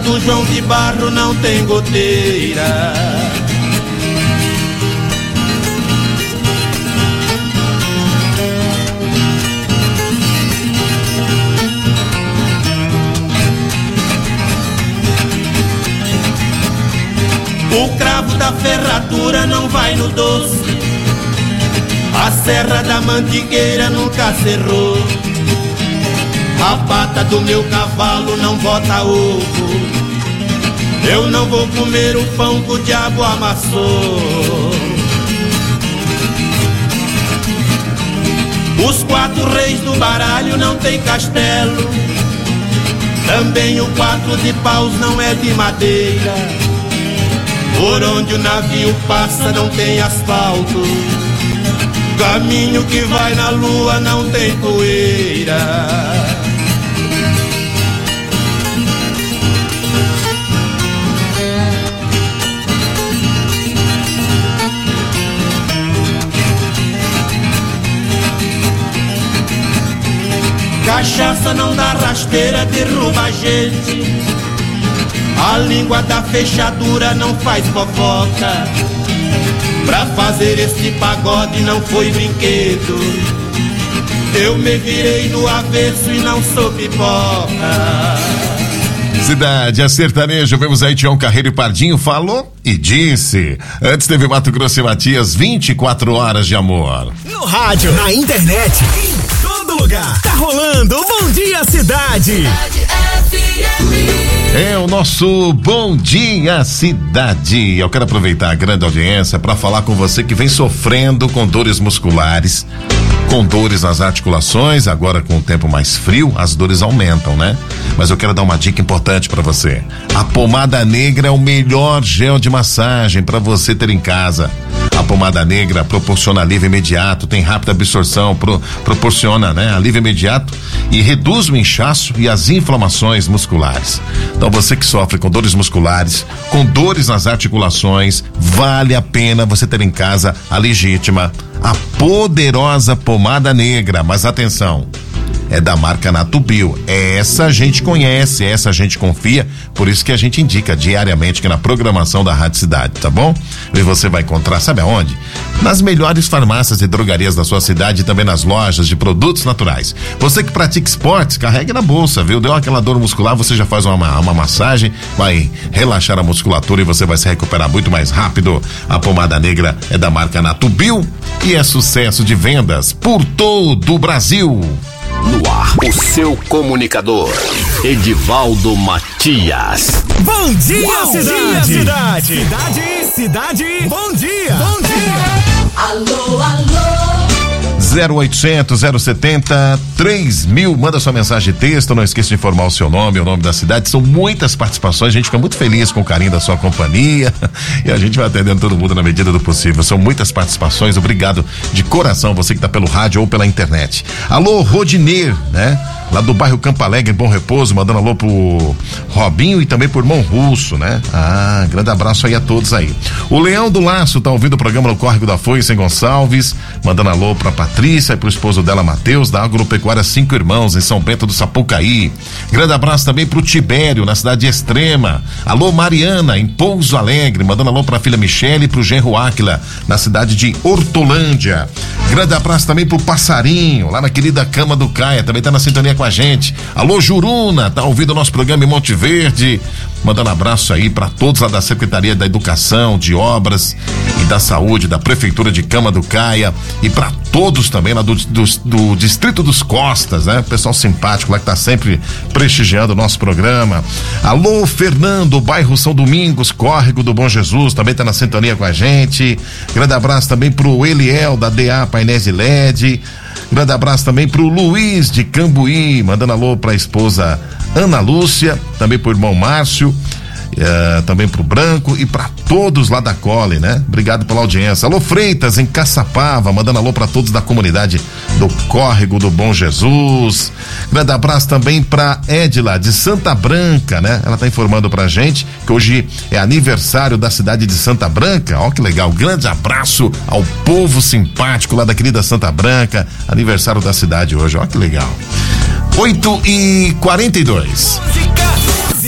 do João de Barro não tem goteira. O cravo da ferradura não vai no doce, a serra da mandigueira nunca cerrou. A pata do meu cavalo não bota ovo, eu não vou comer o pão que o diabo amassou. Os 4 reis do baralho não tem castelo, também o 4 de paus não é de madeira. Por onde o navio passa não tem asfalto, caminho que vai na lua não tem poeira. Cachaça não dá rasteira, derruba a gente. A língua da fechadura não faz fofoca. Pra fazer este pagode não foi brinquedo, eu me virei no avesso e não sou pipoca. Cidade, a sertanejo, vemos aí Tião Carreiro e Pardinho, falou e disse. Antes teve Mato Grosso e Matias, 24 horas de amor. No rádio, na internet, em todo lugar, tá rolando o Bom Dia Cidade. É o nosso Bom Dia Cidade. Eu quero aproveitar a grande audiência para falar com você que vem sofrendo com dores musculares, com dores nas articulações. Agora, com o tempo mais frio, as dores aumentam, né? Mas eu quero dar uma dica importante para você. A pomada negra é o melhor gel de massagem para você ter em casa. A pomada negra proporciona alívio imediato, tem rápida absorção, proporciona, né, alívio imediato e reduz o inchaço e as inflamações musculares. Então você que sofre com dores musculares, com dores nas articulações, vale a pena você ter em casa a legítima, a poderosa pomada negra. Mas atenção, é da marca Natubio. Essa a gente conhece, essa a gente confia, por isso que a gente indica diariamente aqui na programação da Rádio Cidade, tá bom? E você vai encontrar, sabe aonde? Nas melhores farmácias e drogarias da sua cidade e também nas lojas de produtos naturais. Você que pratica esportes, carregue na bolsa, viu? Deu aquela dor muscular, você já faz uma massagem, vai relaxar a musculatura e você vai se recuperar muito mais rápido. A pomada negra é da marca Natubio e é sucesso de vendas por todo o Brasil. No ar, o seu comunicador, Edivaldo Matias. Bom dia, cidade! Cidade, bom dia! Bom dia! Alô, alô! 0800 070 3000, manda sua mensagem de texto, não esqueça de informar o seu nome, o nome da cidade. São muitas participações, a gente fica muito feliz com o carinho da sua companhia e a gente vai atendendo todo mundo na medida do possível. São muitas participações, obrigado de coração você que tá pelo rádio ou pela internet. Alô, Rodiner, né? Lá do bairro Campo Alegre, Bom Repouso, mandando alô pro Robinho e também pro irmão Russo, né? Ah, grande abraço aí a todos aí. O Leão do Laço tá ouvindo o programa no Córrego da Foice em Gonçalves, mandando alô pra Patrícia e pro esposo dela, Matheus, da Agropecuária 5 Irmãos, em São Bento do Sapucaí. Grande abraço também pro Tibério, na cidade Extrema. Alô, Mariana, em Pouso Alegre, mandando alô pra filha Michele e pro genro Áquila, na cidade de Hortolândia. Grande abraço também pro Passarinho, lá na querida Cama do Caia, também tá na sintonia com a gente. Alô, Juruna, tá ouvindo o nosso programa em Monte Verde, mandando abraço aí para todos lá da Secretaria da Educação, de Obras e da Saúde, da Prefeitura de Cama do Caia e para todos também lá do Distrito dos Costas, né? Pessoal simpático lá que tá sempre prestigiando o nosso programa. Alô, Fernando, bairro São Domingos, Córrego do Bom Jesus, também tá na sintonia com a gente. Grande abraço também pro Eliel da DA Painéis de LED. Grande abraço também pro Luiz de Cambuí, mandando alô pra esposa Ana Lúcia, também pro irmão Márcio, também pro Branco e pra todos lá da Cole, né? Obrigado pela audiência. Alô, Freitas, em Caçapava, mandando alô pra todos da comunidade do Córrego do Bom Jesus. Grande abraço também pra Edila de Santa Branca, né? Ela tá informando pra gente que hoje é aniversário da cidade de Santa Branca. Ó, que legal. Grande abraço ao povo simpático lá da querida Santa Branca. Aniversário da cidade hoje. Ó, que legal. 8h42.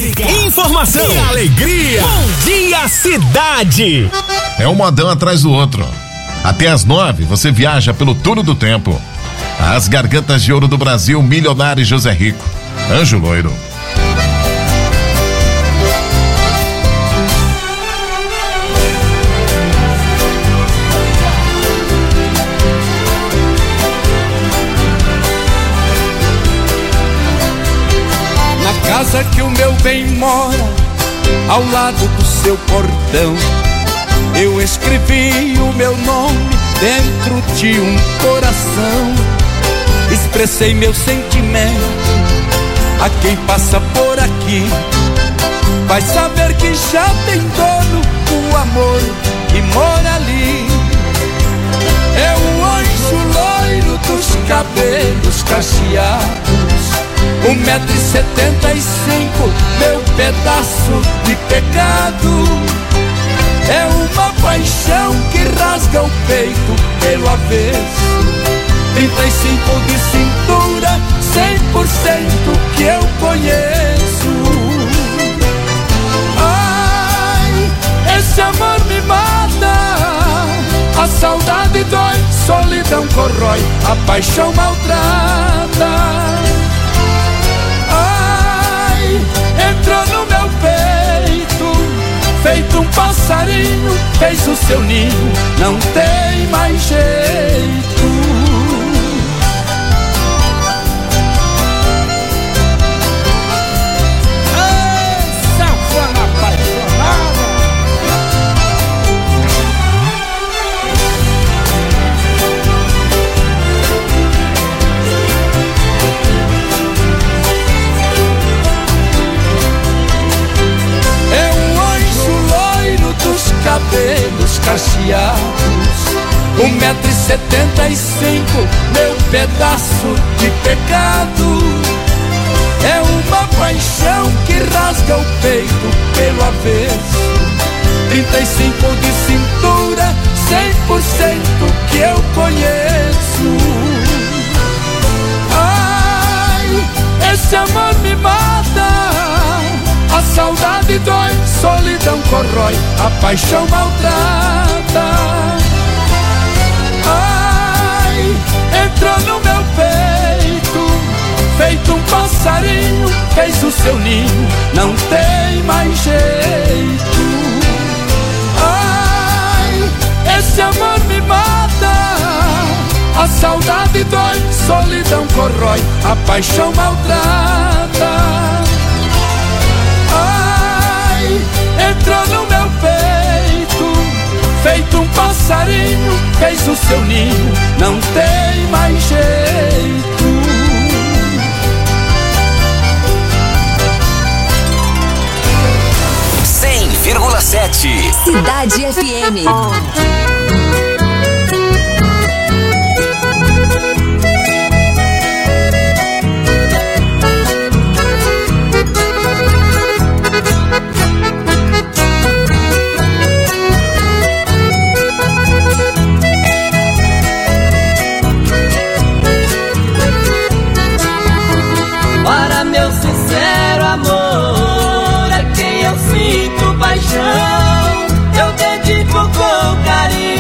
informação e alegria. Bom Dia Cidade. É um modão atrás do outro. Até às 9 você viaja pelo túnel do tempo. As Gargantas de Ouro do Brasil, Milionário e José Rico. Anjo Loiro. Na casa que o meu bem mora, ao lado do seu portão, eu escrevi o meu nome dentro de um coração. Expressei meu sentimento a quem passa por aqui. Vai saber que já tem dono o amor que mora ali. É o anjo loiro dos cabelos cacheados, 1,75 m, meu pedaço de pecado. É uma paixão que rasga o peito pelo avesso, 35 de cintura, 100% que eu conheço. Ai, esse amor me mata, a saudade dói, solidão corrói, a paixão maltrata. Ai, entrou no meu peito, feito um passarinho, fez o seu ninho, não tem mais jeito. Safona apaixonada. É um anjo loiro dos cabelos cacheados, 1,75 m, meu pedaço de pecado. É uma paixão que rasga o peito pelo avesso, 35 de cintura, 100% que eu conheço. Ai, esse amor me mata, a saudade dói, solidão corrói, a paixão maltrata. Ai, entrou no meu peito, feito um passarinho, fez o seu ninho, não tem mais jeito. Ai, esse amor me mata, a saudade dói, solidão corrói, a paixão maltrata. Ai, entrou no meu peito, feito um passarinho, fez o seu ninho, não tem mais jeito. 100,7 Cidade FM. Para meu sincero amor, é quem eu sinto paixão, eu dedico com carinho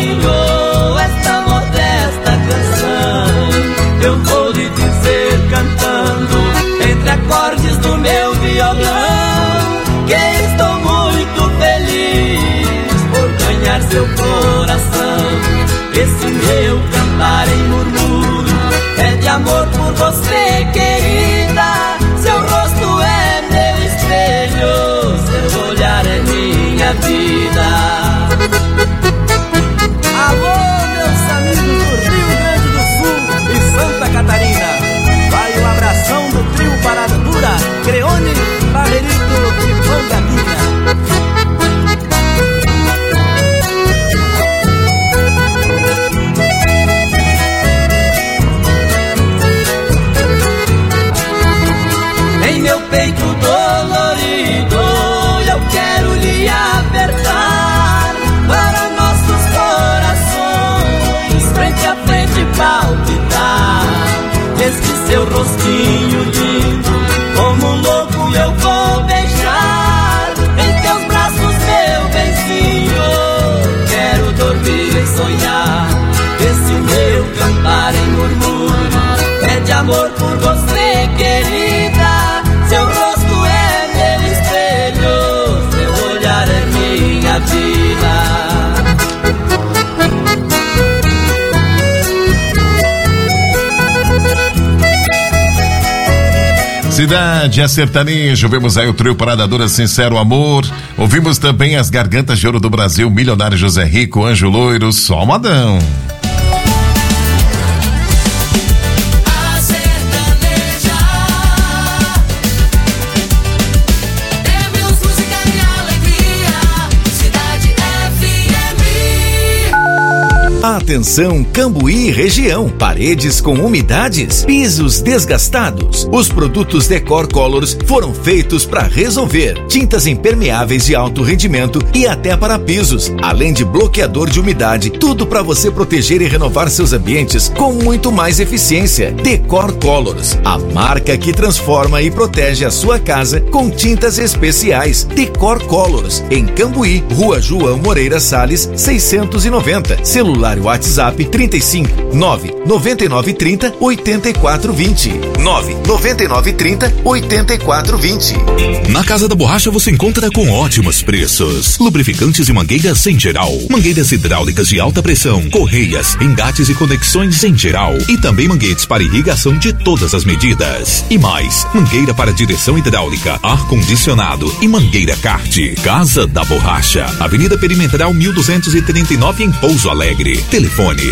Cidade é sertanejo, vemos aí o trio Parada Dura, Sincero Amor, ouvimos também as Gargantas de Ouro do Brasil, Milionário José Rico, Anjo Loiro, Só Modão. Atenção Cambuí região, paredes com umidades, pisos desgastados. Os produtos Decor Colors foram feitos para resolver. Tintas impermeáveis de alto rendimento e até para pisos, além de bloqueador de umidade, tudo para você proteger e renovar seus ambientes com muito mais eficiência. Decor Colors, a marca que transforma e protege a sua casa com tintas especiais. Decor Colors, em Cambuí, Rua João Moreira Salles, 690. Celular WhatsApp 35 99930 8420 99930 8420. Na Casa da Borracha você encontra com ótimos preços. Lubrificantes e mangueiras em geral, mangueiras hidráulicas de alta pressão, correias, engates e conexões em geral e também manguetes para irrigação de todas as medidas. E mais, mangueira para direção hidráulica, ar-condicionado e mangueira kart. Casa da Borracha, Avenida Perimetral 1239 em Pouso Alegre. Telefone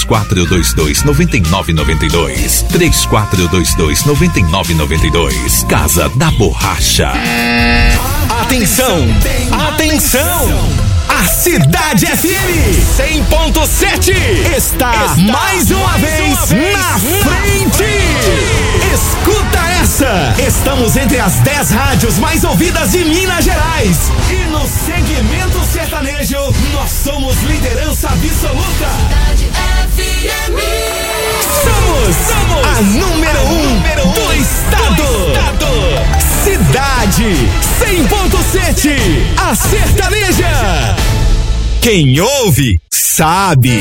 3422-9992. 3422-9992. Casa da Borracha. Atenção! Atenção! A Cidade FM 100.7 está mais uma vez na frente! Escuta essa! Estamos entre as 10 rádios mais ouvidas de Minas Gerais. E no segmento sertanejo, nós somos liderança absoluta. Cidade FM. Somos a número 1 do estado. Cidade 100.7, a sertaneja. Quem ouve, sabe.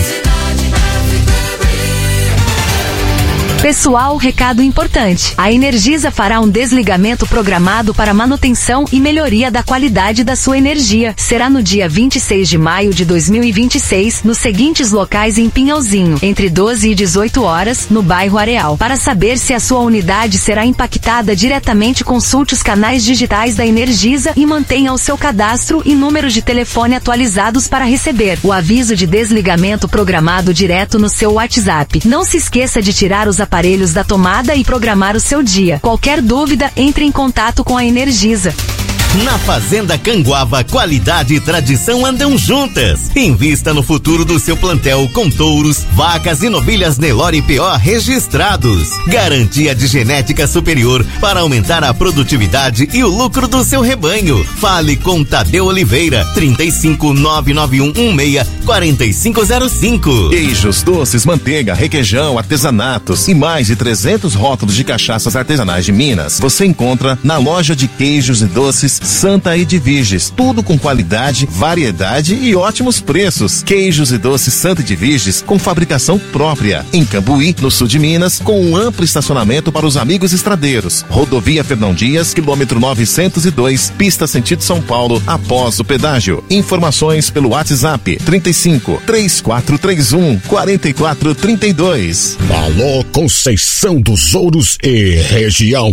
Pessoal, recado importante. A Energisa fará um desligamento programado para manutenção e melhoria da qualidade da sua energia. Será no dia 26 de maio de 2026, nos seguintes locais em Pinhalzinho, entre 12 e 18 horas, no bairro Areal. Para saber se a sua unidade será impactada diretamente, consulte os canais digitais da Energisa e mantenha o seu cadastro e número de telefone atualizados para receber o aviso de desligamento programado direto no seu WhatsApp. Não se esqueça de tirar os aparelhos da tomada e programar o seu dia. Qualquer dúvida, entre em contato com a Energisa. Na Fazenda Canguava, qualidade e tradição andam juntas. Invista no futuro do seu plantel com touros, vacas e novilhas Nelore PO registrados. Garantia de genética superior para aumentar a produtividade e o lucro do seu rebanho. Fale com Tadeu Oliveira, 35-99116-4505. Queijos, doces, manteiga, requeijão, artesanatos e mais de 300 rótulos de cachaças artesanais de Minas. Você encontra na loja de queijos e doces Santa Edviges, tudo com qualidade, variedade e ótimos preços. Queijos e doces Santa Edviges com fabricação própria. Em Cambuí, no sul de Minas, com um amplo estacionamento para os amigos estradeiros. Rodovia Fernão Dias, quilômetro 902, pista sentido São Paulo, após o pedágio. Informações pelo WhatsApp 35-3431-4432. Alô, Conceição dos Ouros e região.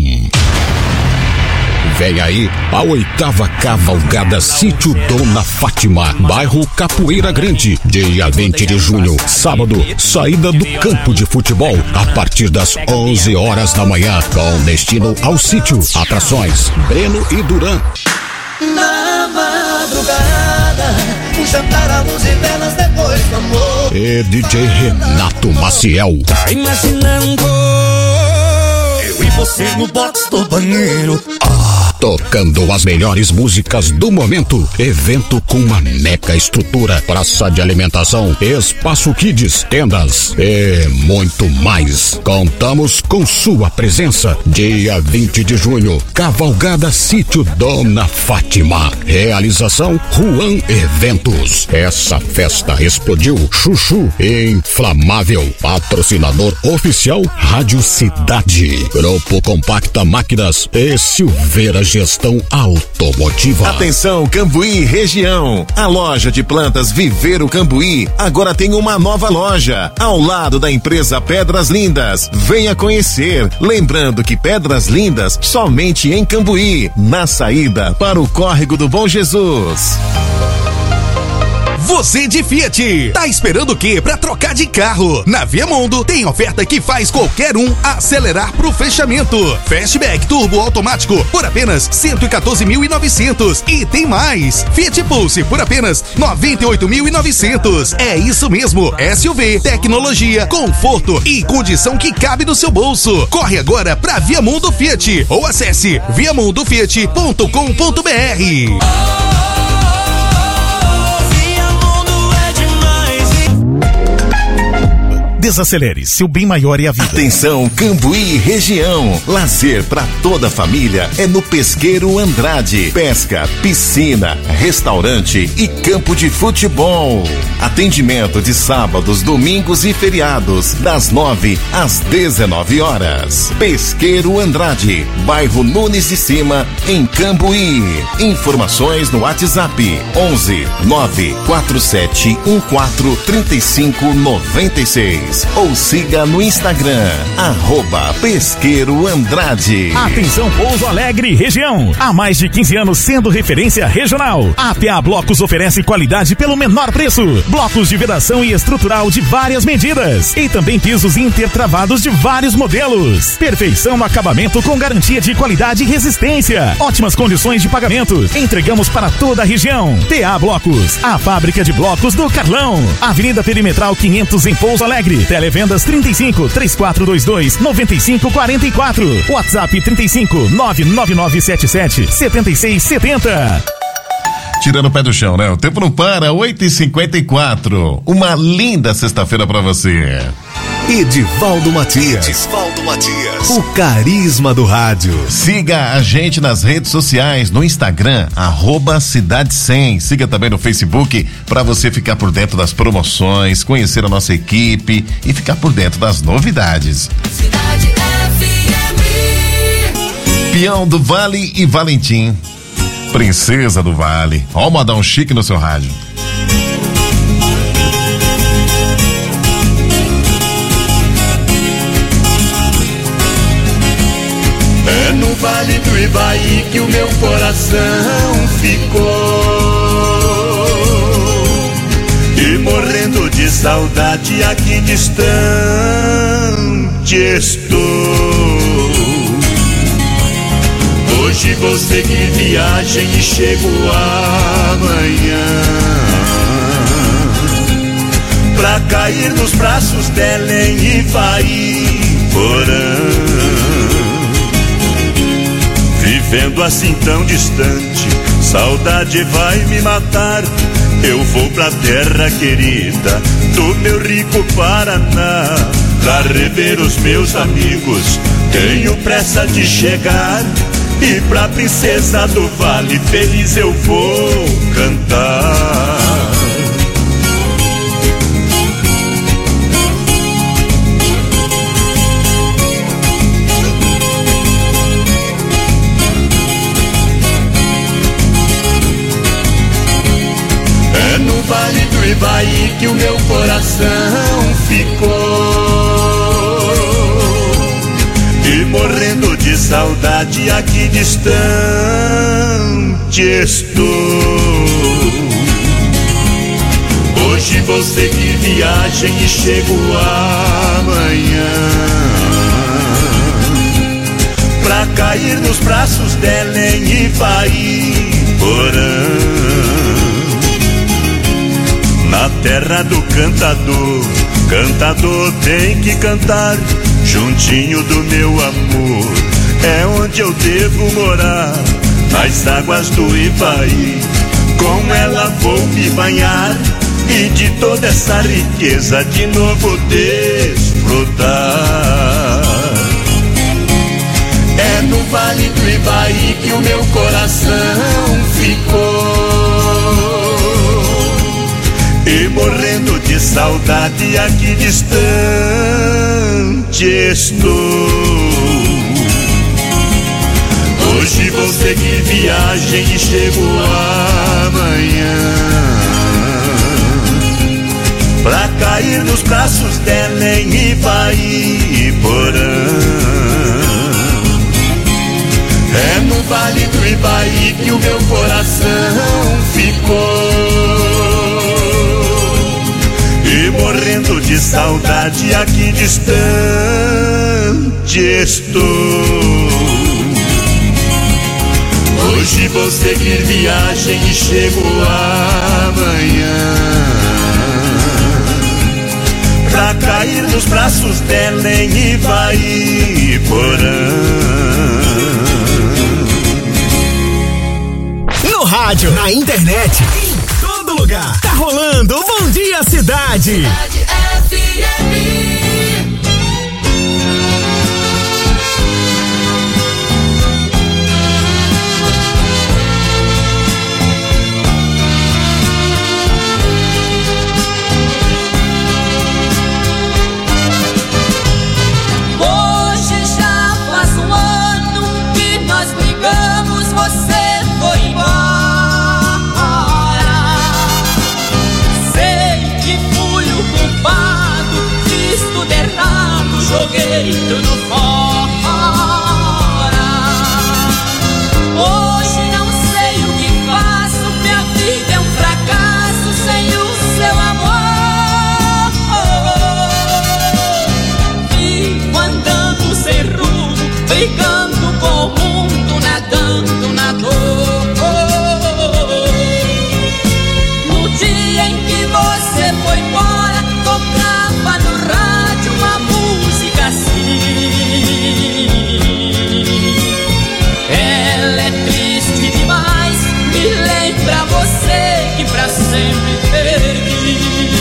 Vem aí a 8ª Cavalgada Sítio Dona Fátima, bairro Capoeira Grande, dia 20 de junho, sábado, saída do campo de futebol, a partir das 11 horas da manhã, com destino ao sítio. Atrações, Breno e Duran. Na madrugada, um jantar à luz e velas depois do amor. E DJ Renato Maciel. Tá imaginando eu e você no box do banheiro. Tocando as melhores músicas do momento. Evento com uma mega estrutura, praça de alimentação, espaço kids, tendas e muito mais. Contamos com sua presença. Dia 20 de junho, Cavalgada Sítio Dona Fátima. Realização Juan Eventos. Essa festa explodiu. Chuchu Inflamável. Patrocinador oficial Rádio Cidade. Grupo Compacta Máquinas e Silveira gestão automotiva. Atenção, Cambuí região. A loja de plantas Viveiro Cambuí agora tem uma nova loja ao lado da empresa Pedras Lindas. Venha conhecer. Lembrando que Pedras Lindas somente em Cambuí, na saída para o Córrego do Bom Jesus. Você de Fiat, tá esperando o quê pra trocar de carro? Na Viamundo tem oferta que faz qualquer um acelerar pro fechamento. Fastback turbo automático por apenas 114.900 e tem mais. Fiat Pulse por apenas 98.900. É isso mesmo, SUV, tecnologia, conforto e condição que cabe no seu bolso. Corre agora pra Viamundo Fiat ou acesse viamundofiat.com.br. Desacelere, seu bem maior é a vida. Atenção, Cambuí região. Lazer para toda a família é no Pesqueiro Andrade. Pesca, piscina, restaurante e campo de futebol. Atendimento de sábados, domingos e feriados, das 9 às 19 horas. Pesqueiro Andrade, bairro Nunes de Cima, em Cambuí. Informações no WhatsApp 11 947143596 ou siga no Instagram @Pesqueiro Andrade. Atenção, Pouso Alegre região. Há mais de 15 anos sendo referência regional. A APA Blocos oferece qualidade pelo menor preço. Blocos de vedação e estrutural de várias medidas e também pisos intertravados de vários modelos. Perfeição no acabamento com garantia de qualidade e resistência. Ótimas condições de pagamento. Entregamos para toda a região. PA Blocos, a fábrica de blocos do Carlão. Avenida Perimetral 500 em Pouso Alegre. Televendas 35 3422 9544. WhatsApp 35 99977 7670. Tirando o pé do chão, né? O tempo não para, 8h54. Uma linda sexta-feira pra você. Edivaldo Matias. O carisma do rádio. Siga a gente nas redes sociais, no Instagram, @Cidade100. Siga também no Facebook para você ficar por dentro das promoções, conhecer a nossa equipe e ficar por dentro das novidades. Cidade FM. Peão do Vale e Valentim. Princesa do Vale. Ó o modão chique no seu rádio. É no Vale do Ibaí que o meu coração ficou, e morrendo de saudade aqui distante estou. Hoje vou seguir viagem e chego amanhã pra cair nos braços dela em Ivaiporã. Vivendo assim tão distante, saudade vai me matar. Eu vou pra terra querida do meu rico Paraná, pra rever os meus amigos, tenho pressa de chegar. E pra princesa do Vale feliz eu vou cantar. É no Vale do Ibaí que o meu coração ficou, e morrendo de saudade aqui distante estou. Hoje vou seguir viagem e chego amanhã pra cair nos braços dela em Ivaiporã. Na terra do cantador, cantador tem que cantar juntinho do meu amor, é onde eu devo morar, nas águas do Ivaí. Com ela vou me banhar e de toda essa riqueza de novo desfrutar. É no Vale do Ibaí que o meu coração ficou, e morrendo de saudade aqui distante estou. Hoje vou seguir viagem e chego amanhã pra cair nos braços dela em Ivaiporã. É no Vale do Ivaí que o meu coração ficou, e morrendo de saudade aqui distante estou. Hoje vou seguir viagem e chego amanhã pra cair nos braços dela em Ivaiporã. No rádio, na internet, em todo lugar. Tá rolando o Bom Dia Cidade. Hoje já faz um ano que nós brigamos, você foi embora. Sei que fui o culpado, fiz tudo errado, joguei tudo fora. Hoje não sei o que faço, minha vida é um fracasso sem o seu amor. Vivo andando sem rumo, brigando com o mundo, nadando na dor. No dia em que você foi embora, tocava no rádio uma música assim. Ela é triste demais, me lembra você que pra sempre perdi.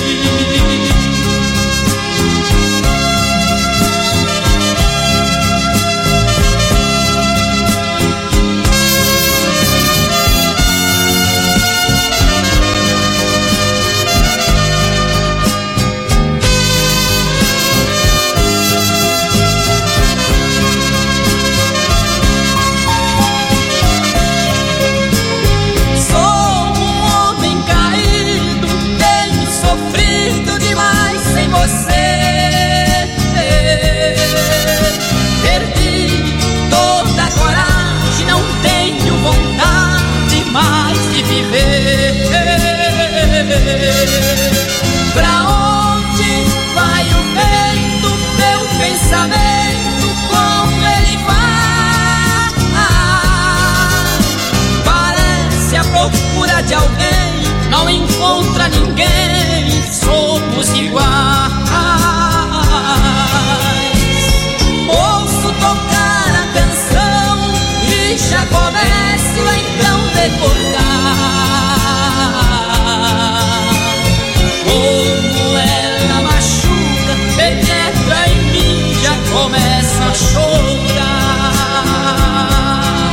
Sou um homem caído, tenho sofrido demais sem você. Perdi toda a coragem, não tenho vontade mais de viver. Pra onde vai o vento, meu pensamento, como ele vai? Parece a procura de alguém, não encontra ninguém, somos iguais. Ouço tocar a canção e já começo a então recordar como ela machuca, penetra em mim, já começa a chorar.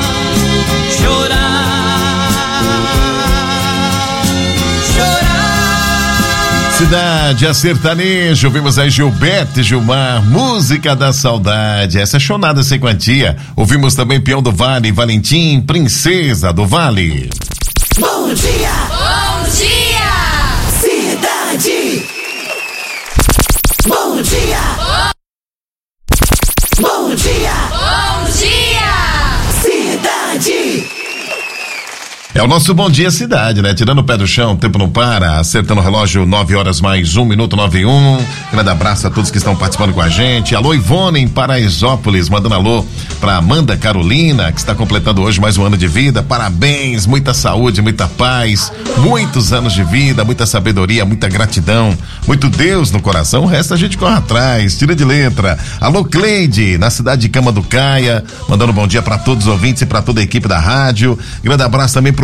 Chorar. Cidade, a sertanejo, ouvimos aí Gilberto e Gilmar, música da saudade, essa é Chonada Sem Quantia. Ouvimos também Peão do Vale, Valentim, Princesa do Vale. Bom dia! Bom dia! Cidade! Bom dia! Bom dia! Bom dia! Cidade! É o nosso Bom Dia Cidade, né? Tirando o pé do chão, o tempo não para, acertando o relógio, 9 horas mais 1 minuto, 9:01. Grande abraço a todos que estão participando com a gente. Alô, Ivone, em Paraisópolis, mandando alô pra Amanda Carolina, que está completando hoje mais um ano de vida. Parabéns, muita saúde, muita paz, muitos anos de vida, muita sabedoria, muita gratidão, muito Deus no coração. O resto a gente corre atrás, tira de letra. Alô, Cleide, na cidade de Cama do Caia, mandando um bom dia pra todos os ouvintes e pra toda a equipe da rádio. Grande abraço também pro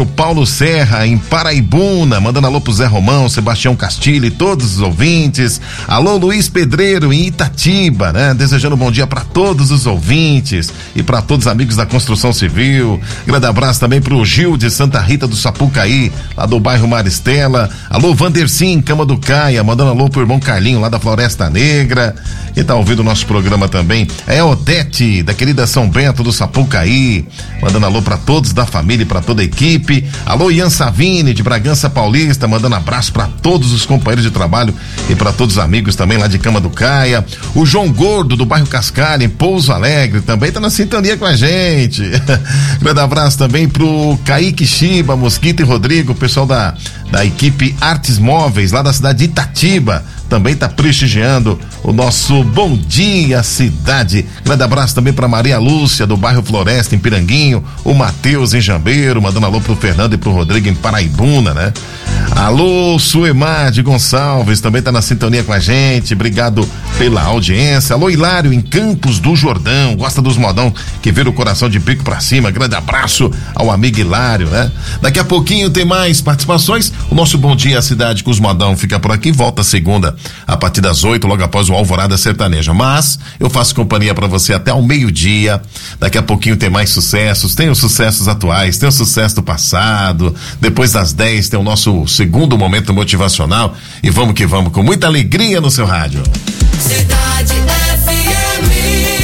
pro Paulo Serra, em Paraibuna, mandando alô pro Zé Romão, Sebastião Castilho e todos os ouvintes. Alô, Luiz Pedreiro, em Itatiba, né? Desejando um bom dia para todos os ouvintes e para todos os amigos da construção civil. Grande abraço também pro Gil de Santa Rita do Sapucaí, lá do bairro Maristela. Alô, Vandercim, Cama do Caia, mandando alô pro irmão Carlinho, lá da Floresta Negra. Quem tá ouvindo o nosso programa também é Odete, da querida São Bento do Sapucaí, mandando alô pra todos da família e pra toda a equipe. Alô, Ian Savini, de Bragança Paulista, mandando abraço pra todos os companheiros de trabalho e pra todos os amigos também lá de Cama do Caia. O João Gordo, do bairro Cascalho, em Pouso Alegre, também tá na sintonia com a gente. Grande abraço também pro Kaique Chiba, Mosquito e Rodrigo, pessoal da equipe Artes Móveis, lá da cidade de Itatiba, também tá prestigiando o nosso Bom Dia Cidade. Grande abraço também pra Maria Lúcia, do bairro Floresta, em Piranguinho, o Matheus em Jambeiro, mandando alô pro Fernando e pro Rodrigo em Paraibuna, né? Alô, Suemar de Gonçalves, também tá na sintonia com a gente, obrigado pela audiência. Alô, Hilário, em Campos do Jordão, gosta dos modão que vira o coração de bico pra cima. Grande abraço ao amigo Hilário, né? Daqui a pouquinho tem mais participações. O nosso Bom Dia Cidade com os modão fica por aqui, volta segunda a partir das 8, logo após o Alvorada Sertaneja. Mas eu faço companhia pra você até ao meio-dia. Daqui a pouquinho tem mais sucessos, tem os sucessos atuais, tem o sucesso do passado. Depois das 10 tem o nosso segundo momento motivacional. E vamos que vamos, com muita alegria no seu rádio. Cidade FM.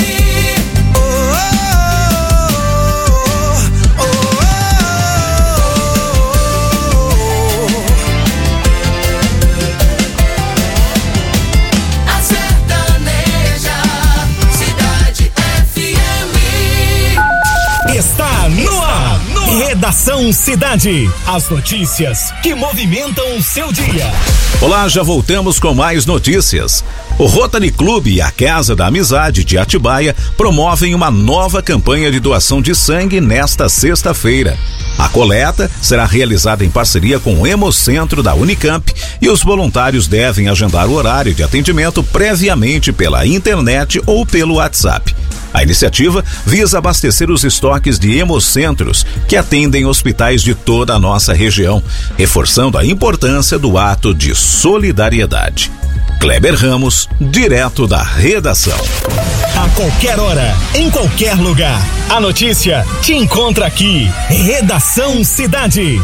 Está no ar. Redação Cidade. As notícias que movimentam o seu dia. Olá, já voltamos com mais notícias. O Rotary Clube e a Casa da Amizade de Atibaia promovem uma nova campanha de doação de sangue nesta sexta-feira. A coleta será realizada em parceria com o Hemocentro da Unicamp e os voluntários devem agendar o horário de atendimento previamente pela internet ou pelo WhatsApp. A iniciativa visa abastecer os estoques de hemocentros que atendem hospitais de toda a nossa região, reforçando a importância do ato de solidariedade. Kleber Ramos, direto da redação. A qualquer hora, em qualquer lugar, a notícia te encontra aqui. Redação Cidade.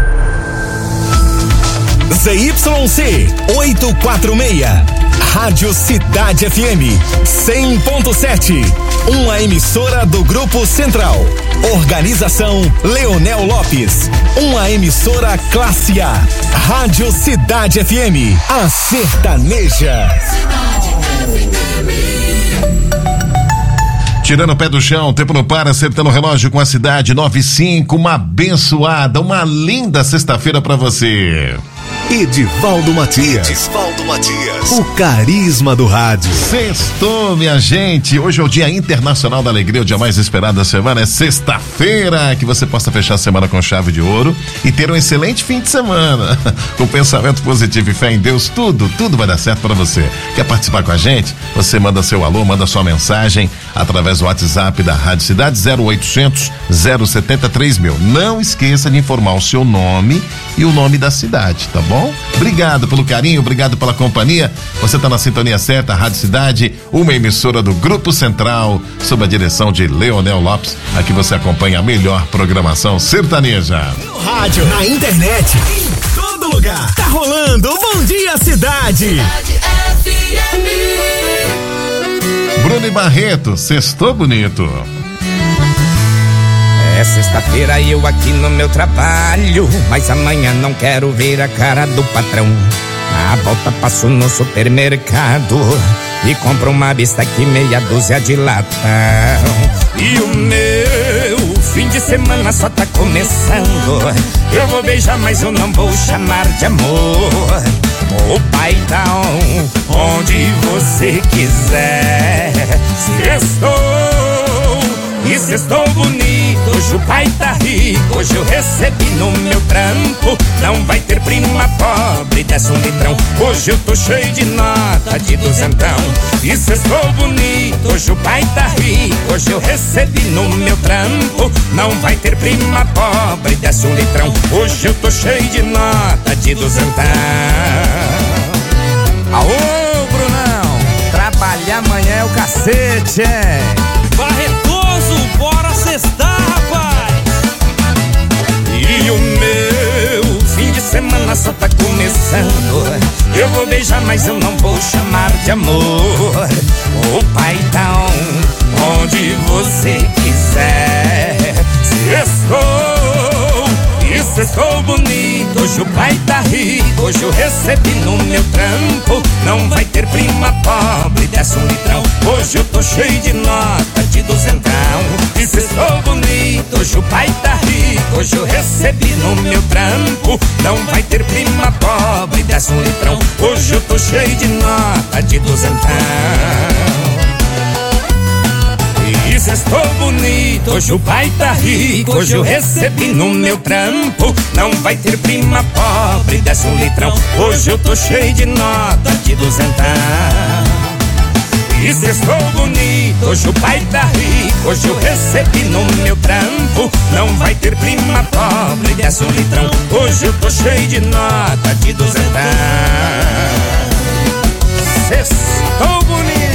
ZYC 846, Rádio Cidade FM 100.7, uma emissora do Grupo Central. Organização Leonel Lopes, uma emissora classe A. Rádio Cidade FM, a sertaneja. Tirando o pé do chão, tempo não para, acertando o relógio com a cidade 95, uma abençoada, uma linda sexta-feira pra você. Edivaldo Matias. O carisma do rádio. Sextou, minha gente. Hoje é o Dia Internacional da Alegria, o dia mais esperado da semana. É sexta-feira. Que você possa fechar a semana com chave de ouro e ter um excelente fim de semana. Com pensamento positivo e fé em Deus, tudo vai dar certo pra você. Quer participar com a gente? Você manda seu alô, manda sua mensagem através do WhatsApp da Rádio Cidade 0800 070 3000. Não esqueça de informar o seu nome e o nome da cidade, tá bom? Obrigado pelo carinho, obrigado pela companhia. Você está na sintonia certa, a Rádio Cidade, uma emissora do Grupo Central, sob a direção de Leonel Lopes. Aqui você acompanha a melhor programação sertaneja. No rádio, na internet, em todo lugar. Tá rolando o Bom Dia Cidade. Bruno e Barreto, sextou bonito. É sexta-feira e eu aqui no meu trabalho, mas amanhã não quero ver a cara do patrão. Na volta passo no supermercado e compro uma bisteca e meia dúzia de latão. E o meu fim de semana só tá começando. Eu vou beijar, mas eu não vou chamar de amor. O paizão, onde você quiser. E sextou bonito, hoje o pai tá rico. Hoje eu recebi no meu trampo não vai ter prima pobre, desce um litrão. Hoje eu tô cheio de nota de duzentão. E cê estou bonito, hoje o pai tá rico, hoje eu recebi no meu trampo. Não vai ter prima pobre, desce um litrão. Hoje eu tô cheio de nota de duzentão. Aô, Brunão, trabalhar amanhã é o cacete, hein? Barretoso, bora sextar, rapaz! E o meu fim de semana só tá começando. Eu vou beijar, mas eu não vou chamar de amor. O pai tá onde você quiser. Se estou, isso estou bonito. Hoje o pai tá rico, hoje eu recebi no meu trampo. Não vai ter prima pobre, desce um litrão. Hoje eu tô cheio de nota de duzentão. Isso estou bonito, hoje o pai tá rico, hoje eu recebi no meu trampo. Não vai ter prima pobre, desce um litrão. Hoje eu tô cheio de nota de duzentão. Isso estou bonito, hoje o pai tá rico, hoje eu recebi no meu trampo. Não vai ter prima pobre, desce um litrão. Hoje eu tô cheio de nota de duzentão. Isso estou bonito, hoje o pai tá rico, hoje eu recebi no meu trampo. Não vai ter prima pobre, desce um litrão. Hoje eu tô cheio de nota de duzentão. Estou bonito.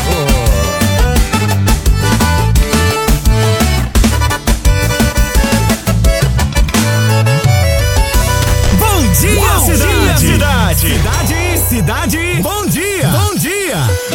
Cidade, bom dia, bom dia.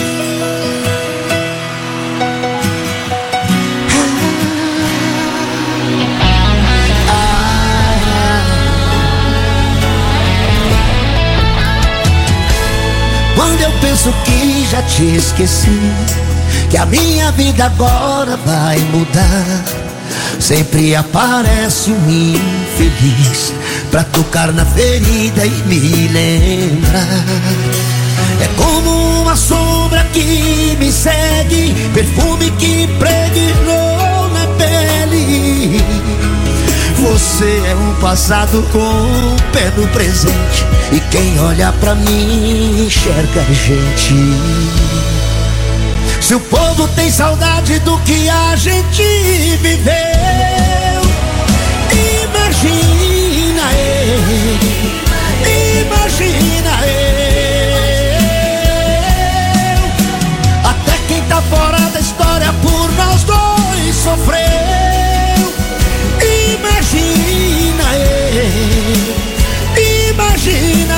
Quando eu penso que já te esqueci, que a minha vida agora vai mudar, sempre aparece um infeliz pra tocar na ferida e me lembrar. É como uma sombra que me segue, perfume que impregnou na pele. Você é um passado com o pé no presente, e quem olha pra mim enxerga a gente. Se o povo tem saudade do que a gente viveu, imagina eu, imagina eu. Até quem tá fora da história por nós dois sofreu. Imagina eu, imagina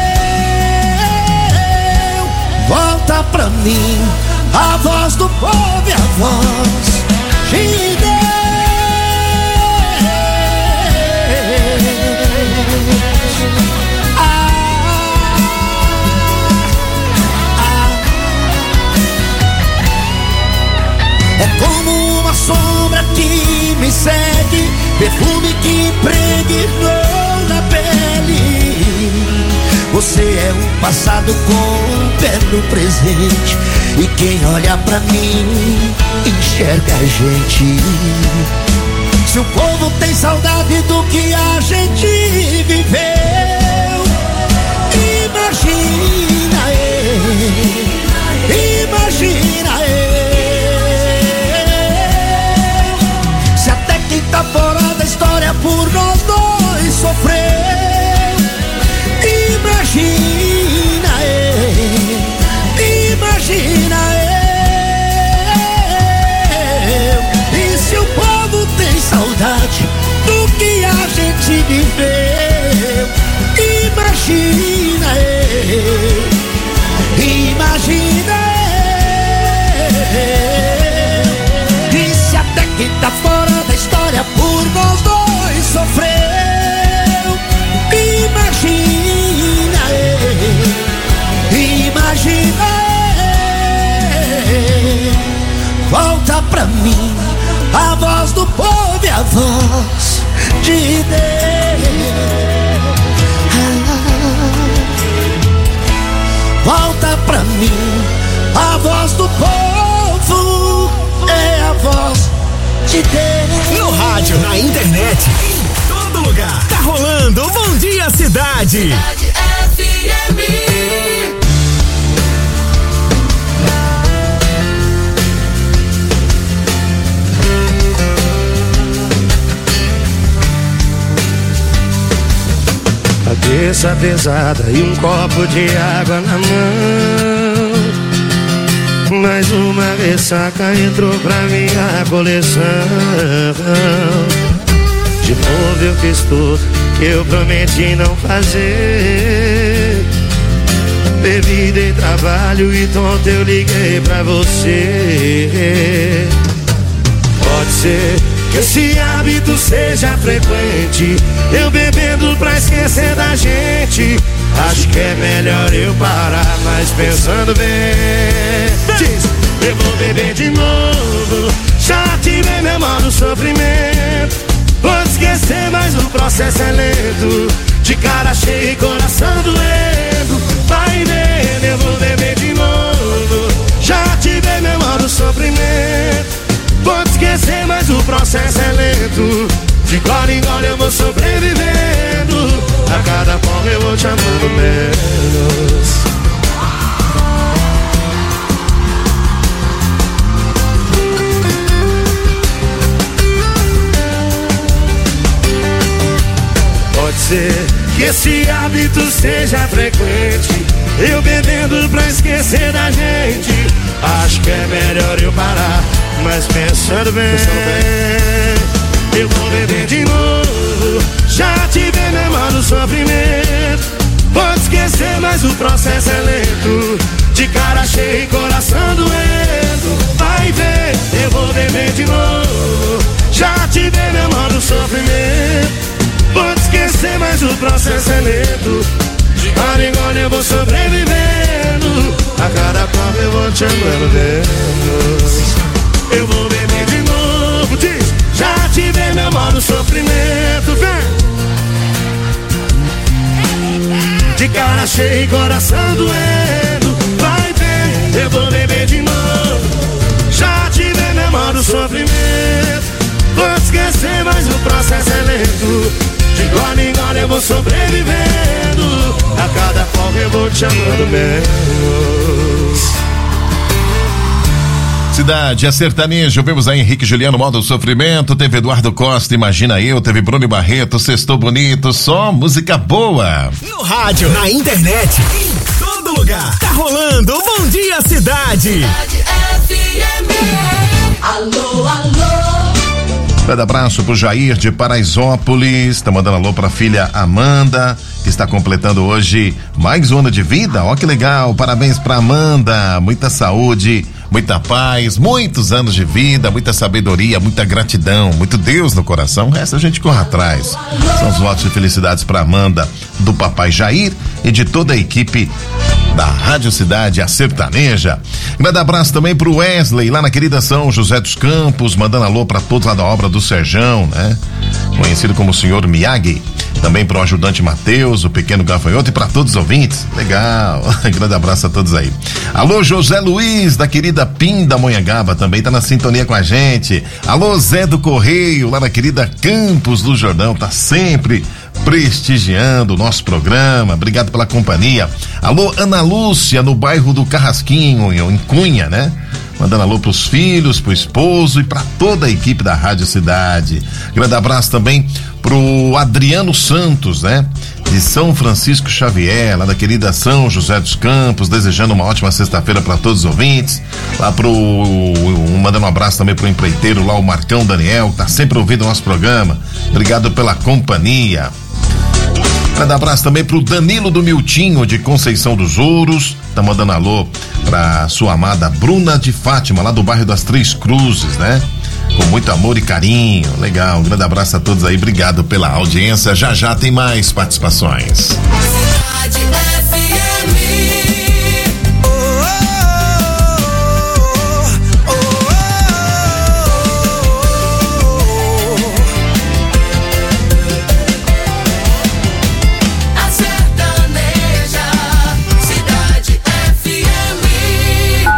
eu. Volta pra mim a voz do povo e a voz de Deus. É como uma sombra que me segue, perfume que impregnou na pele. Você é um passado com o pé no presente, e quem olha pra mim enxerga a gente. Se o povo tem saudade do que a gente viveu, imagina eu, imagina eu. Se até quem tá fora da história por nós dois sofreu, imagina eu, imagina eu. E se o povo tem saudade do que a gente viveu, imagina eu, imagina eu. E se até quem tá fora da história por nós dois sofreu, imagina eu, imagina eu. Volta pra mim a voz do povo e a voz de Deus. Volta pra mim a voz do povo, é a voz de Deus. No rádio, na internet, em todo lugar, tá rolando o Bom Dia dia, cidade. Cabeça pesada e um copo de água na mão. Mais uma ressaca entrou pra minha coleção. De novo eu fiz tudo que eu prometi não fazer. Bebi, dei trabalho e tonto eu liguei pra você. Pode ser que esse hábito seja frequente, eu bebendo pra esquecer da gente. Acho que é melhor eu parar, mas pensando bem, diz, eu vou beber de novo. Já tive memória do sofrimento, vou esquecer, mas o processo é lento. De cara cheia e coração doendo, vai vendo, eu vou beber de novo. Já tive memória do sofrimento, vou te esquecer, mas o processo é lento. De gole em gole eu vou sobrevivendo, a cada porra eu vou te amando menos. Pode ser que esse hábito seja frequente, eu bebendo pra esquecer da gente. Acho que é melhor eu parar, mas pensando bem, eu vou beber de novo. Já tive memória do sofrimento, vou te esquecer, mas o processo é lento. De cara cheia e coração doendo, vai ver, eu vou beber de novo. Já tive memória do sofrimento, vou te esquecer, mas o processo é lento. De hora em hora eu vou sobrevivendo, a cada copo eu vou te amando menos. Eu vou beber de novo, diz, já tive memória do sofrimento, vem. De cara cheia e coração doendo, vai ver, eu vou beber de novo. Já tive memória do sofrimento, vou te esquecer, mas o processo é lento. De gole em gole eu vou sobrevivendo, a cada folga eu vou te amando menos. Cidade é sertanejo, vimos aí Henrique Juliano, Modo Sofrimento, teve Eduardo Costa, Imagina Eu, teve Bruno Barreto, Sextou Bonito, só música boa. No rádio, na internet, em todo lugar, tá rolando o Bom Dia Cidade. Alô, alô. Grande abraço pro Jair de Paraisópolis, tá mandando alô pra filha Amanda, que está completando hoje mais um ano de vida. Ó que legal, parabéns pra Amanda, muita saúde, muita paz, muitos anos de vida, muita sabedoria, muita gratidão, muito Deus no coração. O resto a gente corre atrás. São os votos de felicidades pra Amanda, do papai Jair e de toda a equipe da Rádio Cidade, a sertaneja. Grande abraço também pro Wesley, lá na querida São José dos Campos, mandando alô pra todos lá da obra do Serjão, né? Conhecido como o senhor Miyagi. Também pro ajudante Matheus, o pequeno gafanhoto, e para todos os ouvintes. Legal. Grande abraço a todos aí. Alô, José Luiz, da querida Pindamonhangaba, também tá na sintonia com a gente. Alô, Zé do Correio, lá na querida Campos do Jordão, tá sempre prestigiando o nosso programa. Obrigado pela companhia. Alô, Ana Lúcia, no bairro do Carrasquinho, em Cunha, né? Mandando alô pros filhos, pro esposo e pra toda a equipe da Rádio Cidade. Grande abraço também pro Adriano Santos, né? De São Francisco Xavier, lá da querida São José dos Campos, desejando uma ótima sexta-feira para todos os ouvintes. Lá mandando um abraço também pro empreiteiro lá, o Marcão Daniel, que tá sempre ouvindo o nosso programa. Obrigado pela companhia. Grande abraço também pro Danilo do Miltinho, de Conceição dos Ouros, tá mandando alô pra sua amada Bruna de Fátima, lá do bairro das Três Cruzes, né? Com muito amor e carinho. Legal, um grande abraço a todos aí, obrigado pela audiência. Já já tem mais participações.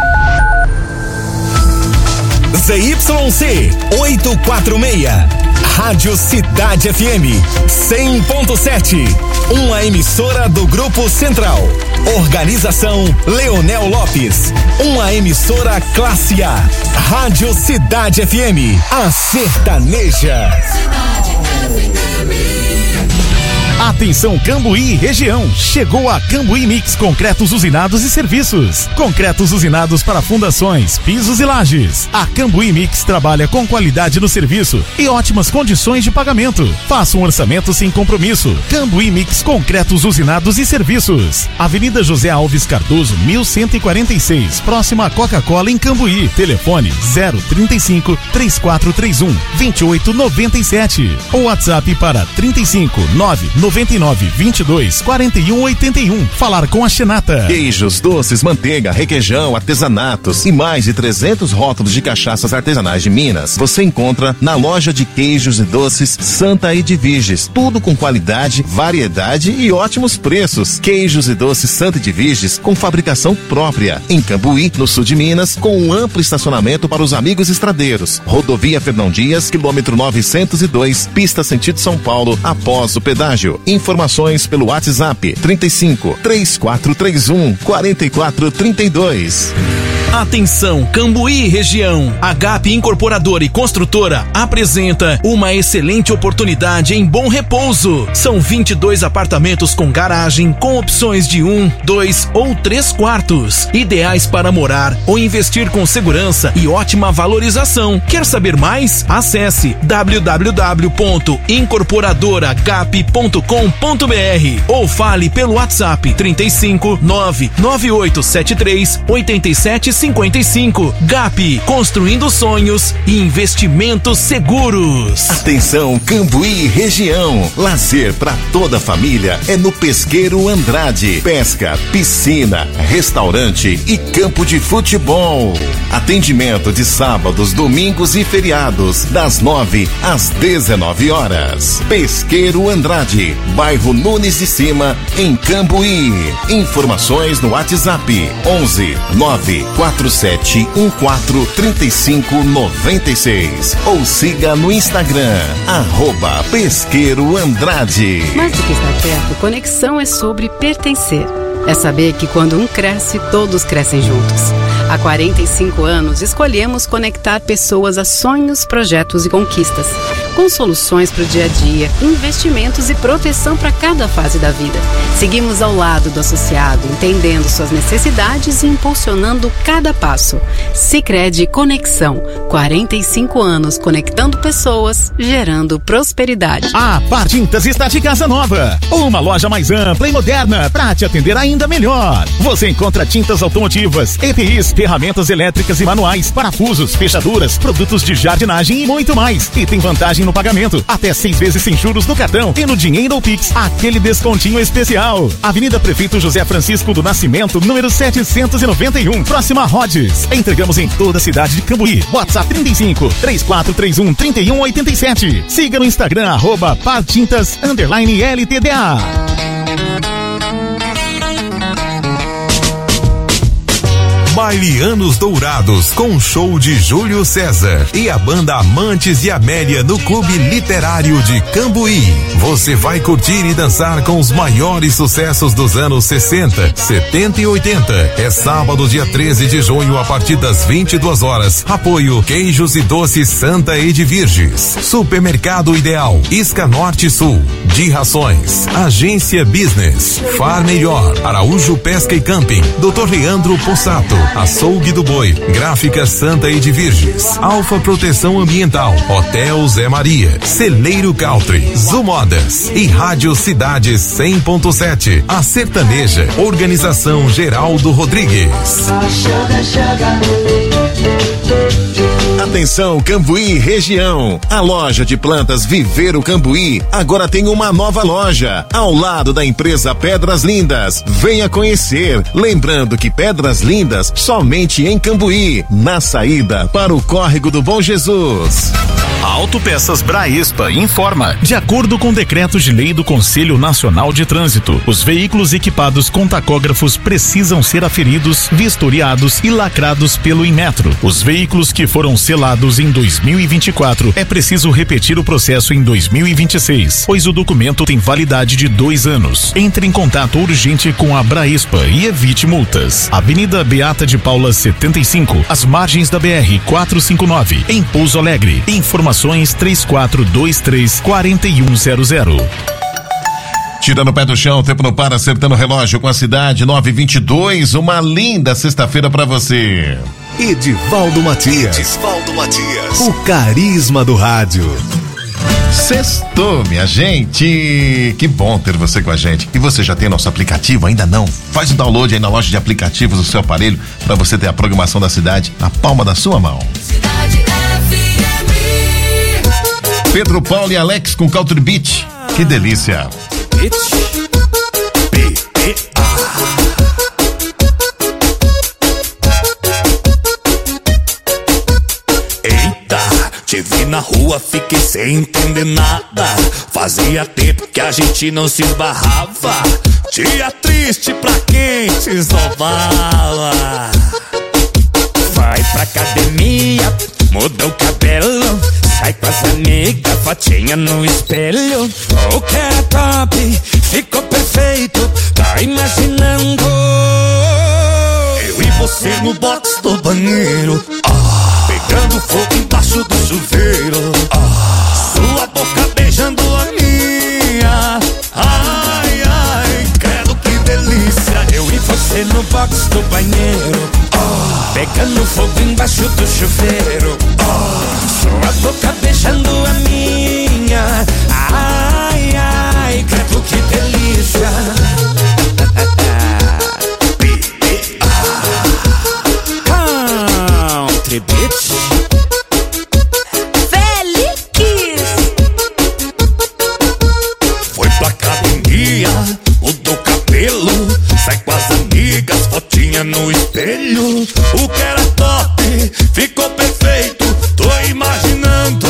ZYC 846, Rádio Cidade FM 100.7, uma emissora do Grupo Central. Organização Leonel Lopes, uma emissora classe A. Rádio Cidade FM, a sertaneja. Atenção Cambuí região, chegou a Cambuí Mix Concretos Usinados e Serviços. Concretos usinados para fundações, pisos e lajes. A Cambuí Mix trabalha com qualidade no serviço e ótimas condições de pagamento. Faça um orçamento sem compromisso. Cambuí Mix Concretos Usinados e Serviços. Avenida José Alves Cardoso, 1146, próxima à Coca-Cola em Cambuí. Telefone 035 3431 2897. Ou WhatsApp para 35 999 22 41 81. Falar com a Xenata. Queijos, doces, manteiga, requeijão, artesanatos e mais de 300 rótulos de cachaças artesanais de Minas. Você encontra na loja de queijos e doces Santa Edviges. Tudo com qualidade, variedade e ótimos preços. Queijos e doces Santa Edviges com fabricação própria. Em Cambuí, no sul de Minas, com um amplo estacionamento para os amigos estradeiros. Rodovia Fernão Dias, quilômetro 902, pista sentido São Paulo, após o pedágio. Informações pelo WhatsApp 35 3431 4432. Atenção, Cambuí região. A GAP Incorporadora e Construtora apresenta uma excelente oportunidade em Bom Repouso. São 22 apartamentos com garagem, com opções de 1, 2 ou 3 quartos, ideais para morar ou investir com segurança e ótima valorização. Quer saber mais? Acesse www.incorporadoragap.com.br ou fale pelo WhatsApp 35 99873 8755. GAP, construindo sonhos e investimentos seguros. Atenção Cambuí região, lazer para toda a família é no Pesqueiro Andrade. Pesca, piscina, restaurante e campo de futebol. Atendimento de sábados, domingos e feriados, das 9 às 19 horas. Pesqueiro Andrade, bairro Nunes de Cima, em Cambuí. Informações no WhatsApp 11 947143596 ou siga no Instagram @Pesqueiro Andrade. Mais do que estar perto, conexão é sobre pertencer. É saber que quando um cresce, todos crescem juntos. Há 45 anos, escolhemos conectar pessoas a sonhos, projetos e conquistas, com soluções para o dia a dia, investimentos e proteção para cada fase da vida. Seguimos ao lado do associado, entendendo suas necessidades e impulsionando cada passo. Sicredi Conexão, 45 anos conectando pessoas, gerando prosperidade. A Par Tintas está de casa nova, uma loja mais ampla e moderna para te atender ainda melhor. Você encontra tintas automotivas, EPIs, ferramentas elétricas e manuais, parafusos, fechaduras, produtos de jardinagem e muito mais. E tem vantagem no pagamento, até 6 vezes sem juros no cartão e no dinheiro ou Pix, aquele descontinho especial. Avenida Prefeito José Francisco do Nascimento, número 791, próxima a Rhodes. Entregamos em toda a cidade de Cambuí. WhatsApp 35 3431 3187. Siga no Instagram @partintas_LTDA. Baile Anos Dourados com show de Júlio César e a banda Amantes de Amélia no Clube Literário de Cambuí. Você vai curtir e dançar com os maiores sucessos dos anos 60, 70 e 80. É sábado, dia 13 de junho, a partir das 22 horas. Apoio Queijos e Doces Santa Edviges, Supermercado Ideal, Isca Norte e Sul, de Rações, Agência Business, Far Melhor, Araújo Pesca e Camping, Dr. Leandro Possato, Açougue do Boi, Gráfica Santa Edviges, Alfa Proteção Ambiental, Hotel Zé Maria, Celeiro Country, Zumodas e Rádio Cidade 100.7. A sertaneja, Organização Geraldo Rodrigues. Atenção Cambuí região, a loja de plantas Viveiro Cambuí agora tem uma nova loja ao lado da empresa Pedras Lindas. Venha conhecer, lembrando que Pedras Lindas somente em Cambuí, na saída para o Córrego do Bom Jesus. Autopeças Braespa informa. De acordo com decretos de lei do Conselho Nacional de Trânsito, os veículos equipados com tacógrafos precisam ser aferidos, vistoriados e lacrados pelo Inmetro. Os veículos que foram selados cancelados em 2024, é preciso repetir o processo em 2026, pois o documento tem validade de 2 anos. Entre em contato urgente com a Braespa e evite multas. Avenida Beata de Paula 75, às margens da BR-459, em Pouso Alegre. Informações 3423-4100. Tirando o pé do chão, tempo não para, acertando o relógio com a cidade, 9:22, uma linda sexta-feira pra você. Edivaldo Matias. O carisma do rádio. Sextou, minha gente, que bom ter você com a gente. E você já tem nosso aplicativo? Ainda não? Faz o download aí na loja de aplicativos do seu aparelho para você ter a programação da cidade na palma da sua mão. Cidade FM. Pedro Paulo e Alex com Country Beat, que delícia. Eita, te vi na rua, fiquei sem entender nada. Fazia tempo que a gente não se esbarrava. Dia triste pra quem se esnobava. Vai pra academia, muda o cabelo, sai com as amigas, fotinha no espelho. O que era top, ficou perfeito, tá imaginando? Eu e você no box do banheiro, pegando fogo embaixo do chuveiro, sua boca beijando a minha. Ai, ai, credo que delícia. Eu e você no box do banheiro, pegando fogo embaixo do chuveiro, sua boca beijando a minha. Ai, ai, credo que delícia. Country Beat. Felix. Foi pra academia, mudou o cabelo, sai com as amigas, fotinha no espelho. O que era top, ficou perfeito, tô imaginando.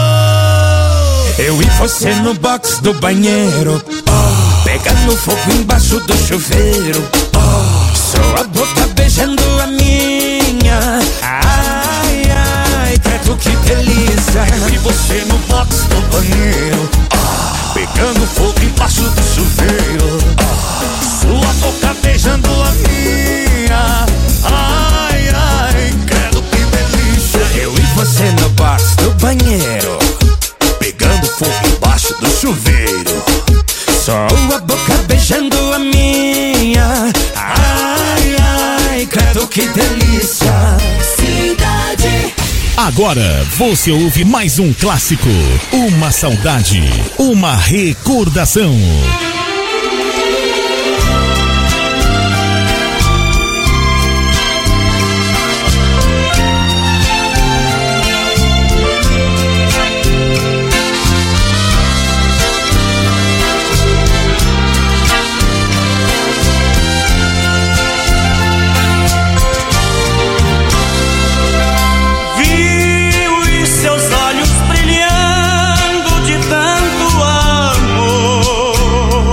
Eu e você no box do banheiro, pegando fogo embaixo do chuveiro, sua boca beijando a minha. Ai, ai, credo que delícia. Eu e você no box do banheiro, pegando fogo embaixo do chuveiro, sua boca beijando a minha. Ai, ai, credo que delícia. Eu e você no box do banheiro, pegando fogo embaixo do chuveiro, sua boca beijando a minha. Ai, ai, credo que delícia. Cidade. Agora você ouve mais um clássico, uma saudade, uma recordação. Seus olhos brilhando de tanto amor.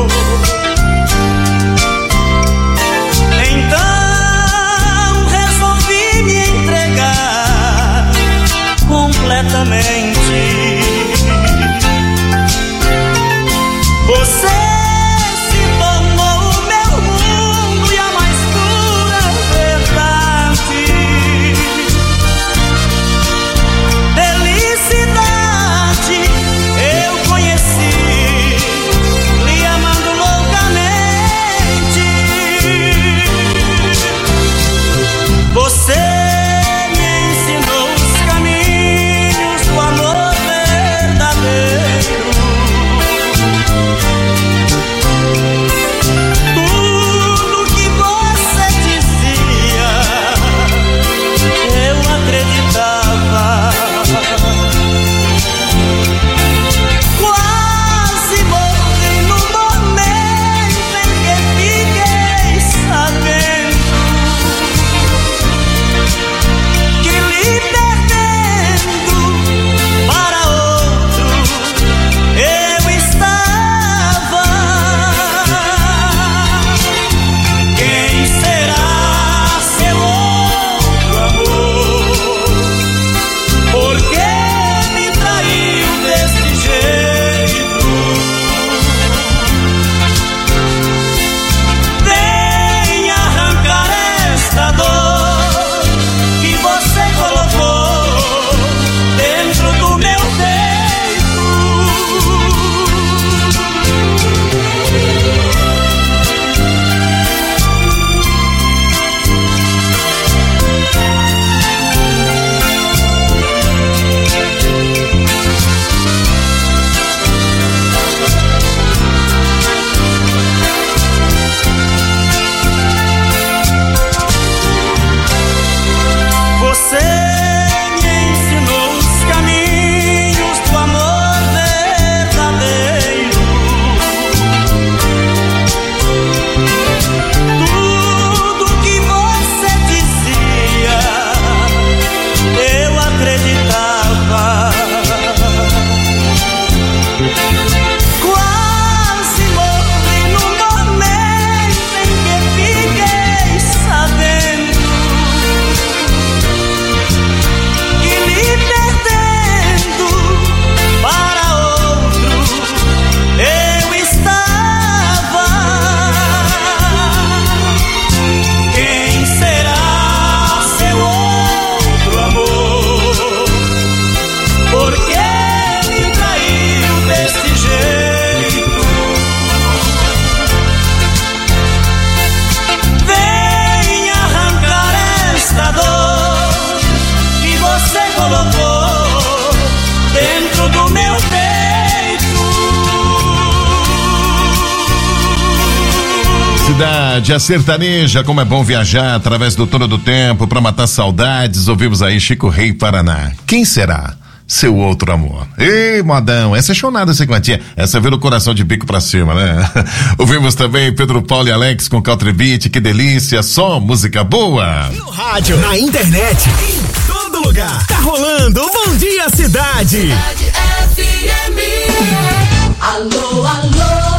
Cidade, a sertaneja, como é bom viajar através do túnel do tempo pra matar saudades. Ouvimos aí Chico Rei, Paraná. Quem será seu outro amor? Ei, modão, essa é chonada, sequentinha. Essa vira o coração de bico pra cima, né? Ouvimos também Pedro Paulo e Alex com Country Beat, que delícia, só música boa. No rádio, na internet, em todo lugar. Tá rolando o Bom Dia Cidade. FM. Alô, alô.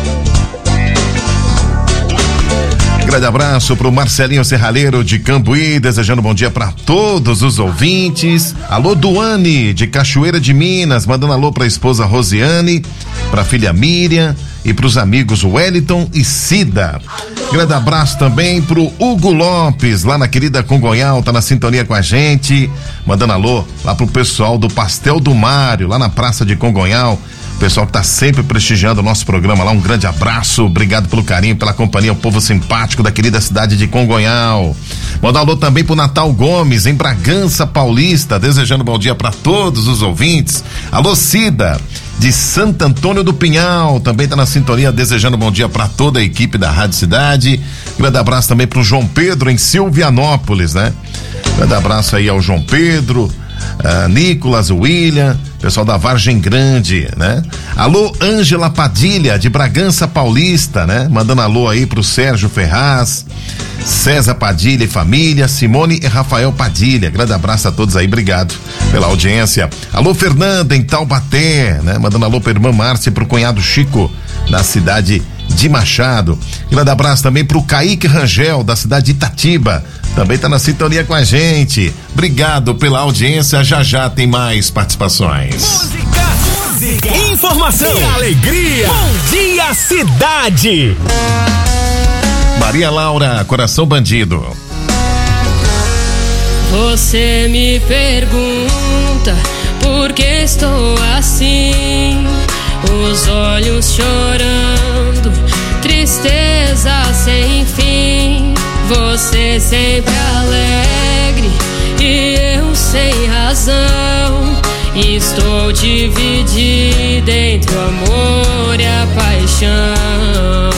Grande abraço pro Marcelinho Serralheiro de Cambuí, desejando bom dia para todos os ouvintes. Alô, Duane de Cachoeira de Minas, mandando alô pra esposa Rosiane, pra filha Miriam e pros amigos Wellington e Cida. Grande abraço também pro Hugo Lopes, lá na querida Congonhal, tá na sintonia com a gente, mandando alô lá pro pessoal do Pastel do Mário, lá na Praça de Congonhal. O pessoal que tá sempre prestigiando o nosso programa lá, um grande abraço, obrigado pelo carinho, pela companhia, o povo simpático da querida cidade de Congonhal. Mandar alô também pro Natal Gomes, em Bragança Paulista, desejando bom dia para todos os ouvintes. Alô, Cida, de Santo Antônio do Pinhal, também tá na sintonia, desejando bom dia para toda a equipe da Rádio Cidade. Grande abraço também pro João Pedro, em Silvianópolis, né? Grande abraço aí ao João Pedro, Nicolas, William, pessoal da Vargem Grande, né? Alô, Ângela Padilha, de Bragança Paulista, né? Mandando alô aí pro Sérgio Ferraz, César Padilha e família, Simone e Rafael Padilha. Grande abraço a todos aí, obrigado pela audiência. Alô, Fernanda, em Taubaté, né? Mandando alô pra irmã Márcia e pro cunhado Chico, na cidade de Machado. Grande abraço também pro Kaique Rangel, da cidade de Itatiba, também tá na sintonia com a gente. Obrigado pela audiência, já tem mais participações. Música, informação e alegria. Bom Dia Cidade. Maria Laura, Coração Bandido. Você me pergunta por que estou assim, os olhos chorando, tristeza sem fim. Você sempre alegre e eu sem razão. Estou dividida entre o amor e a paixão.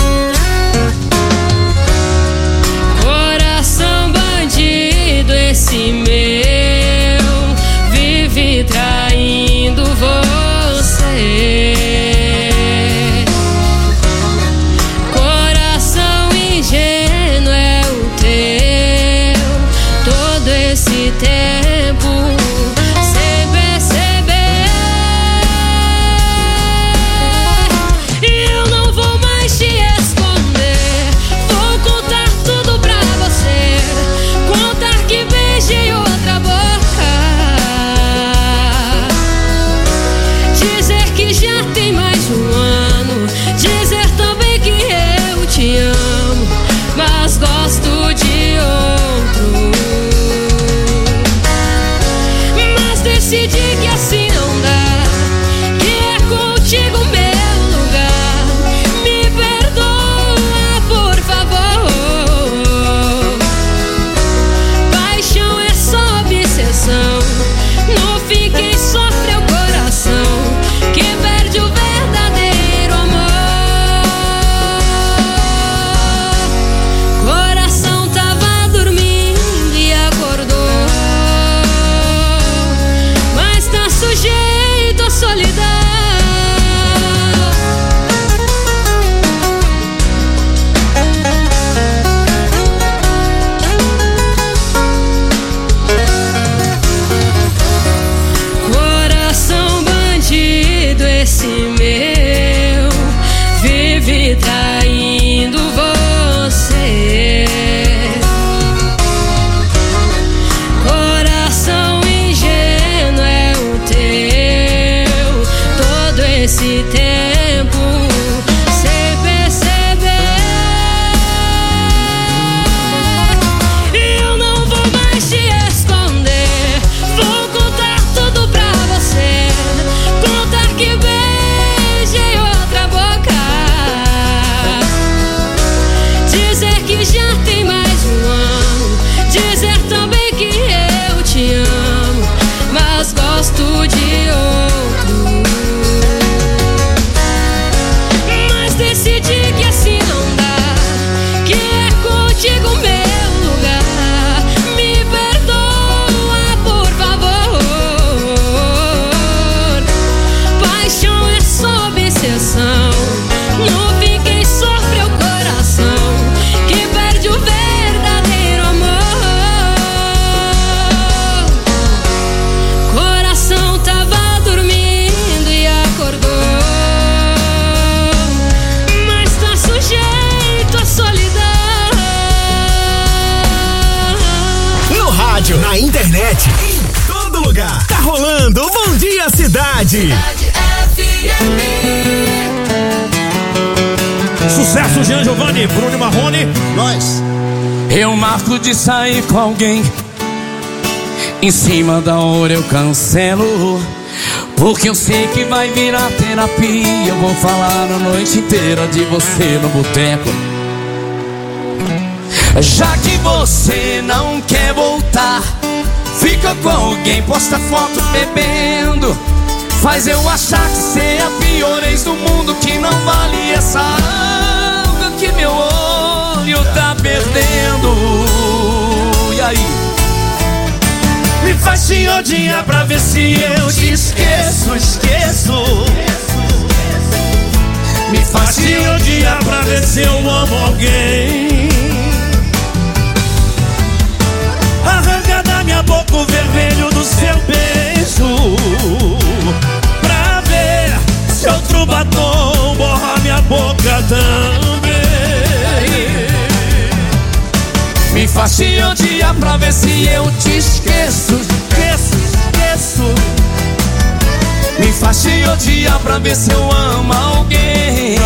Coração bandido, esse meu vive traindo você. Coração ingênuo é o teu, todo esse tempo sem perceber. Eu não vou mais internet, em todo lugar. Tá rolando o Bom Dia Cidade. Sucesso, Jean Giovanni, Bruno Marrone, nós. Eu marco de sair com alguém, em cima da hora eu cancelo, porque eu sei que vai virar terapia. Eu vou falar a noite inteira de você no boteco. Já que você não quer voltar, fica com alguém, posta foto bebendo, faz eu achar que cê é a pior ex do mundo, que não vale essa água que meu olho tá perdendo. E aí? Me faz te odiar pra ver se eu te esqueço. Me faz te odiar pra ver se eu amo alguém. Arranca da minha boca o vermelho do seu beijo, pra ver se outro batom borra minha boca também. Me faz te odiar pra ver se eu te esqueço. Me faz te odiar pra ver se eu amo alguém.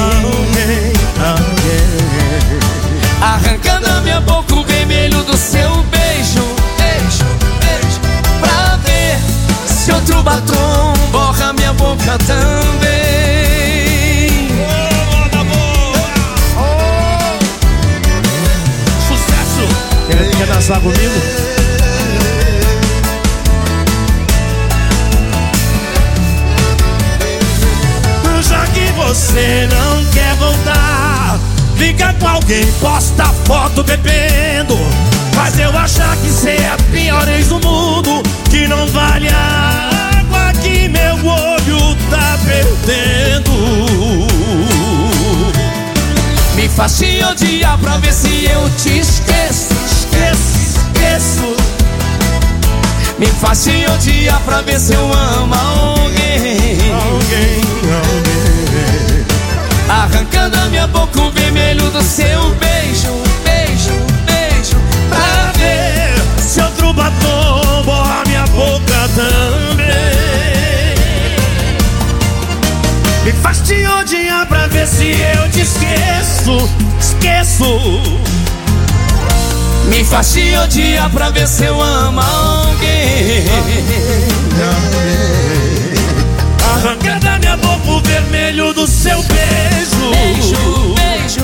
Arranca da minha boca o vermelho do seu beijo, pra ver se outro batom borra minha boca também. Sucesso! Quer dançar comigo? Já que você não quer voltar, fica com alguém, posta foto bebendo, faz eu achar que cê é a pior ex do mundo, que não vale a água que meu olho tá perdendo. Me faz te odiar pra ver se eu te esqueço. Me faz te odiar pra ver se eu amo alguém. Arrancando da minha boca o vermelho do seu beijo, pra ver se outro batom borra minha boca também. Me faz te odiar pra ver se eu te esqueço. Me faz te odiar pra ver se eu amo alguém. Arranca da minha boca o vermelho do seu beijo,